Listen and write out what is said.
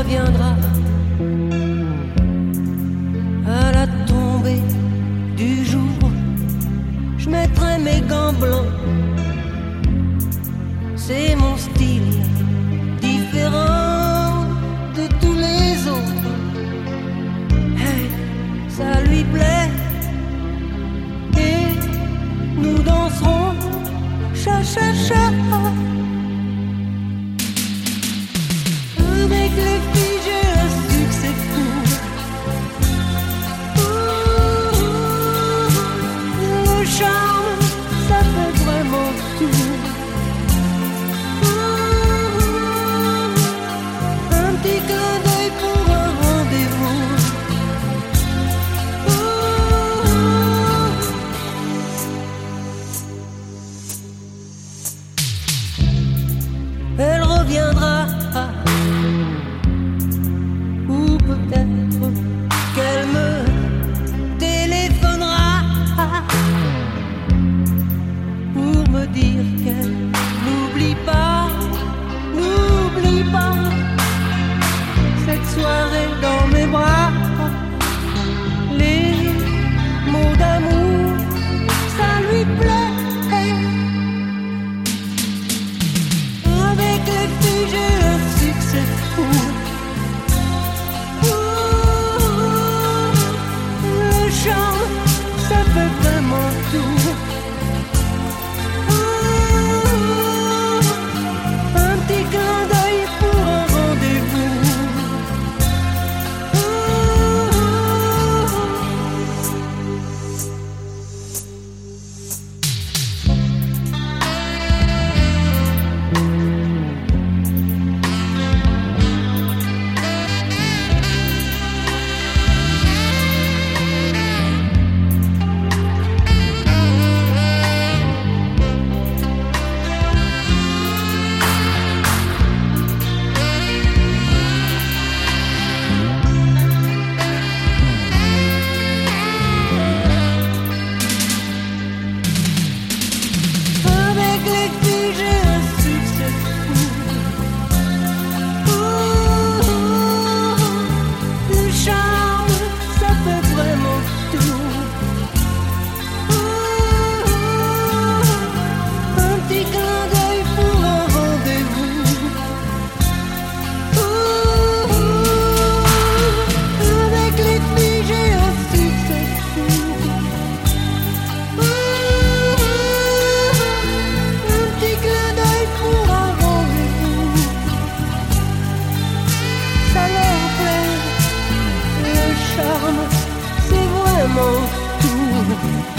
reviendra à la tombée du jour. Je mettrai mes gants blancs, c'est mon style différent de tous les autres. Hey, ça lui plaît et nous danserons cha cha cha. Avec les filles j'ai un succès fou. Le charme, ça fait vraiment tout. Un petit clin d'œil pour un rendez-vous. Elle reviendra, ou peut-être qu'elle me téléphonera pour me dire qu'elle n'oublie pas cette soirée dans mes bras. Les mots d'amour, ça lui plaît. Avec les filles j'ai un succès fou. Le charme, ça fait vraiment tout. Un petit clin d'œil pour un rendez-vous. Avec les filles j'ai un succès fou. Le charme, ça fait vraiment tout. Un petit clin d'œil pour un rendez-vous. Avec les filles j'ai un succès fou. Un petit clin d'œil pour un rendez-vous. Ça leur plaît, le charme, c'est vraiment tout.